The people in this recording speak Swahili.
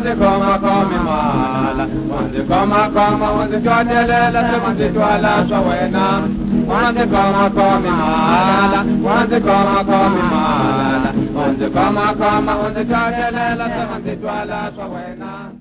wanze koma koma mala, wanze koma, wanze tuadelela, wanze tuala swawena. Wanze koma mala, wanze koma mala, wanze koma, wanze tuadelela, wanze tuala swawena.